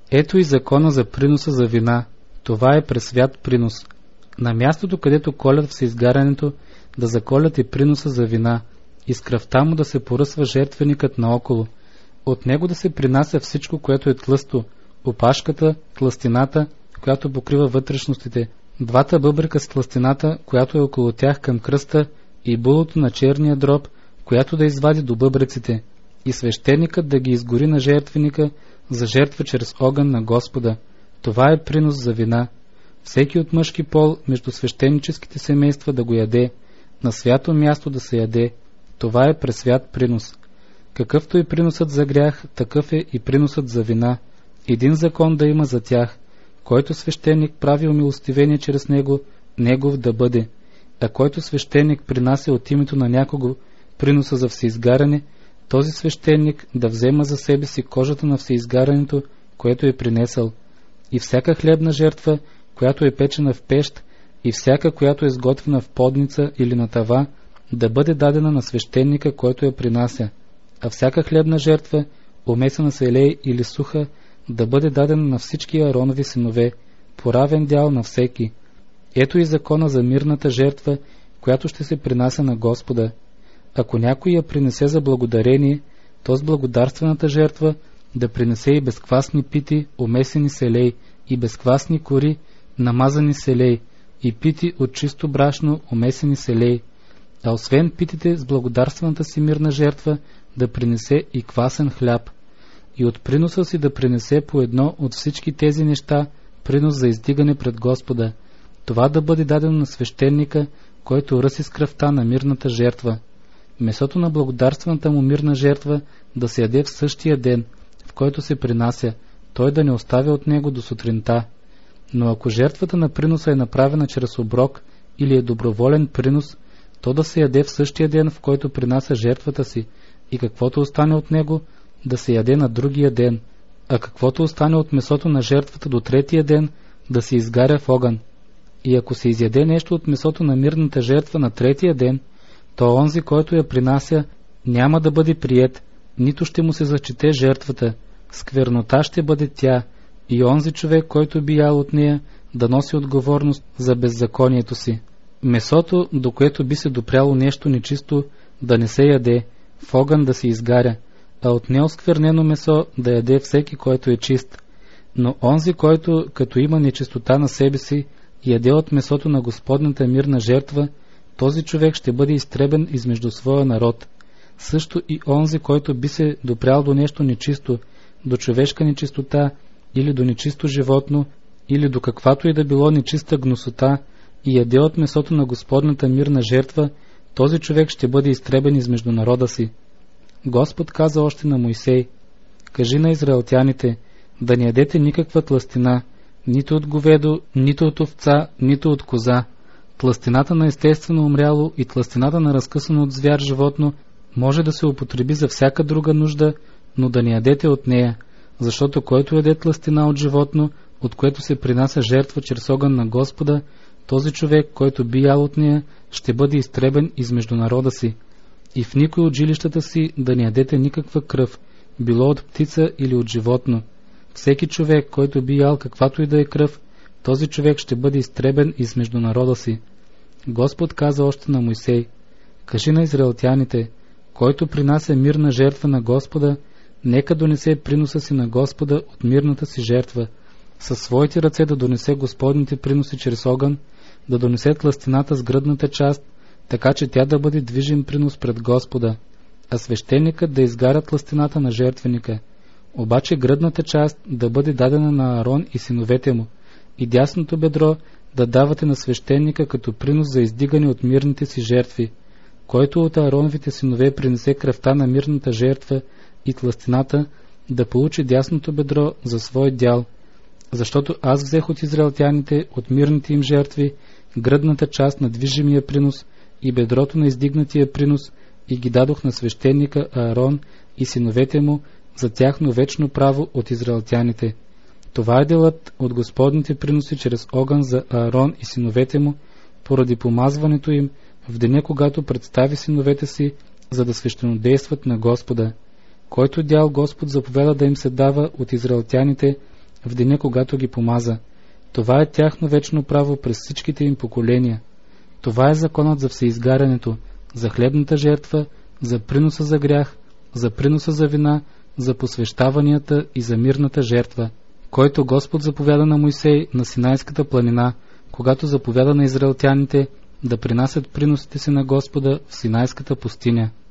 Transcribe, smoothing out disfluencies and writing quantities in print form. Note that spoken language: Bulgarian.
Ето и закона за приноса за вина. Това е пресвят принос. На мястото, където колят всеизгарянето, да заколят и приноса за вина, и с кръвта му да се поръсва жертвеникът наоколо. От него да се принася всичко, което е тлъсто, опашката, тлъстината, която покрива вътрешностите, двата бъбрека с тлъстината, която е около тях към кръста, и булото на черния дроб, която да извади до бъбреците, и свещеникът да ги изгори на жертвеника за жертва чрез огън на Господа. Това е принос за вина. Всеки от мъжки пол между свещеническите семейства да го яде, на свято място да се яде. Това е пресвят принос. Какъвто е приносът за грях, такъв е и приносът за вина. Един закон да има за тях, който свещеник прави умилостивение чрез него, негов да бъде, а който свещеник принася от името на някого приноса за всеизгаряне, този свещеник да взема за себе си кожата на всеизгарянето, което е принесъл. И всяка хлебна жертва, която е печена в пещ, и всяка, която е сготвена в подница или на тава, да бъде дадена на свещеника, който я принася, а всяка хлебна жертва, умесена с елей или суха, да бъде дадена на всички Ааронови синове, по равен дял на всеки. Ето и закона за мирната жертва, която ще се принася на Господа. Ако някой я принесе за благодарение, то с благодарствената жертва да принесе и безквасни пити, умесени с елей, и безквасни кори, намазани с елей, и пити от чисто брашно, умесени с елей. А освен питите с благодарствената си мирна жертва, да принесе и квасен хляб. И от приноса си да принесе по едно от всички тези неща, принос за издигане пред Господа. Това да бъде дадено на свещеника, който ръси с кръвта на мирната жертва. Месото на благодарствената му мирна жертва да се яде в същия ден, в който се принася, той да не оставя от него до сутринта. Но ако жертвата на приноса е направена чрез оброк или е доброволен принос, то да се яде в същия ден, в който принася жертвата си, и каквото остане от него, да се яде на другия ден, а каквото остане от месото на жертвата до третия ден, да се изгаря в огън. И ако се изяде нещо от месото на мирната жертва на третия ден, то онзи, който я принася, няма да бъде приет, нито ще му се зачете жертвата, сквернота ще бъде тя, и онзи човек, който би ял от нея, да носи отговорност за беззаконието си. Месото, до което би се допряло нещо нечисто, да не се яде, в огън да се изгаря, а от неосквернено месо да яде всеки, който е чист. Но онзи, който, като има нечистота на себе си, яде от месото на Господната мирна жертва, този човек ще бъде изтребен измежду своя народ. Също и онзи, който би се допрял до нещо нечисто, до човешка нечистота, или до нечисто животно, или до каквато и да било нечиста гносота, и яде от месото на Господната мирна жертва, този човек ще бъде изтребен измежду народа си. Господ каза още на Мойсей: кажи на израелтяните, да не ядете никаква тлъстина, нито от говедо, нито от овца, нито от коза. Тлъстината на естествено умряло и тлъстината на разкъсано от звяр животно може да се употреби за всяка друга нужда, но да не ядете от нея, защото който яде тлъстина от животно, от което се принася жертва чрез огън на Господа, този човек, който би ял от нея, ще бъде изтребен измежду народа си. И в никой от жилищата си да не ядете никаква кръв, било от птица или от животно. Всеки човек, който би ял каквато и да е кръв, този човек ще бъде изтребен измежду народа си. Господ каза още на Мойсей: кажи на израелтяните, който принася мирна жертва на Господа, нека донесе приноса си на Господа от мирната си жертва, със своите ръце да донесе Господните приноси чрез огън, да донесе тлъстината с гръдната част, така че тя да бъде движим принос пред Господа, а свещеникът да изгаря тлъстината на жертвеника. Обаче гръдната част да бъде дадена на Аарон и синовете му, и дясното бедро да давате на свещеника като принос за издигане от мирните си жертви. Който от Аароновите синове принесе кръвта на мирната жертва и тлъстината, да получи дясното бедро за свой дял, защото аз взех от израелтяните, от мирните им жертви, гръдната част на движимия принос и бедрото на издигнатия принос, и ги дадох на свещеника Аарон и синовете му за тяхно вечно право от израелтяните. Това е делът от Господните приноси чрез огън за Аарон и синовете му, поради помазването им в деня, когато представи синовете си, за да свещенодействат на Господа. Който дял Господ заповяда да им се дава от израелтяните, в деня, когато ги помаза. Това е тяхно вечно право през всичките им поколения. Това е законът за всеизгарянето, за хлебната жертва, за приноса за грях, за приноса за вина, за посвещаванията и за мирната жертва, който Господ заповяда на Мойсей на Синайската планина, когато заповяда на израелтяните да принасят приносите си на Господа в Синайската пустиня.